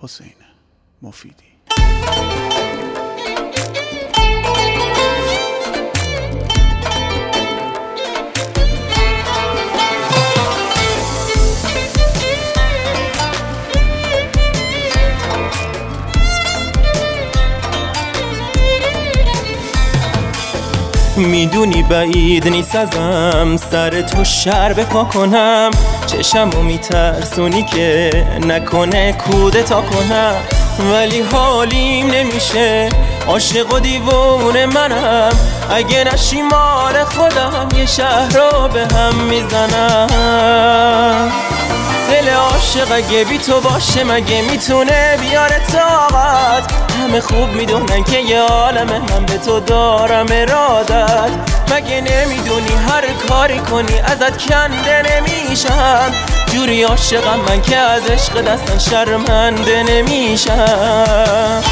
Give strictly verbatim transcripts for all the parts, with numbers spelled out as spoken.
حسین مفیدی. میدونی بعید نیست ازم سر تو شر بپا کنم، چشمو میترسونی که نکنه کودتا کنم، ولی حالیم نمیشه، عاشق و دیوونه منم، اگه نشی مال خودم یه شهر رو به هم میزنم. دل عاشق اگه بی تو باشه مگه میتونه بیاره طاقت، همه خوب میدونن که یه عالمه من به تو دارم ارادت، مگه نمیدونی هر کاری کنی ازت کنده نمیشم، جوری عاشقم من که از عشق دستن شرمنده نمیشم.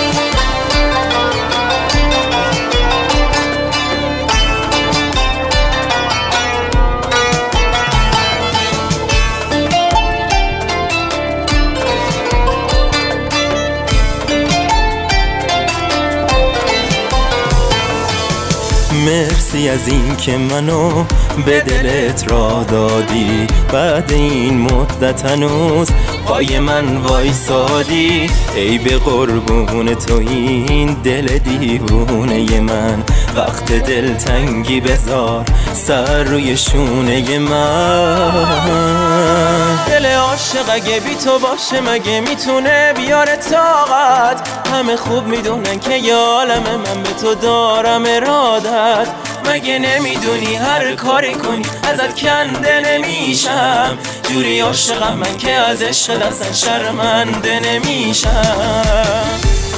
مرسی از این که منو به دلت راه دادی، بعد این مدت هنوز پای من وایسادی، ای به قربون تو این دل دیوونه من، وقت دلتنگی بذار سر روی شونه من. دل عاشق اگه بی تو باشه مگه میتونه بیاره طاقت، همه خوب میدونن که یه عالمه من به تو دارم ارادت، مگه نمیدونی هر کاری کنی ازت کنده نمیشم، جوری عاشقم من که از عشق دستن شرمنده نمیشم.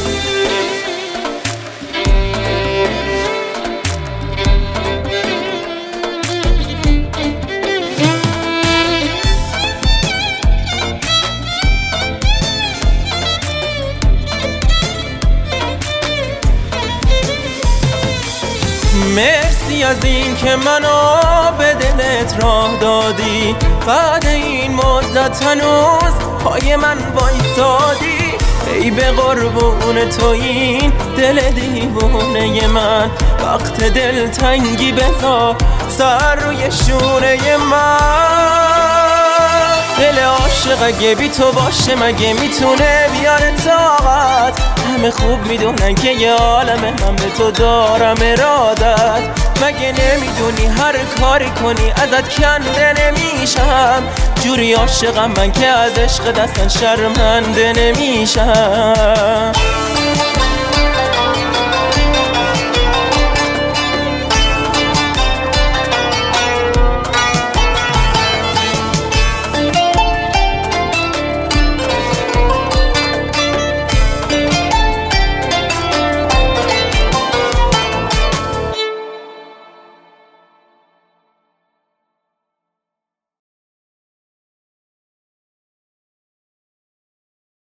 مرسی از این که منو به دلت راه دادی، بعد این مدت هنوز پای من وایسادی، ای به قربون تو این دل دیوونه من، وقت دلتنگی بذار سر روی شونه من. دل عاشق اگه بی تو باشه مگه میتونه بیاره طاقت، همه خوب میدونن که یه عالمه من به تو دارم ارادت، مگه نمیدونی هر کاری کنی ازت کنده نمیشم، جوری عاشقم من که از عشق دستن شرمنده نمیشم.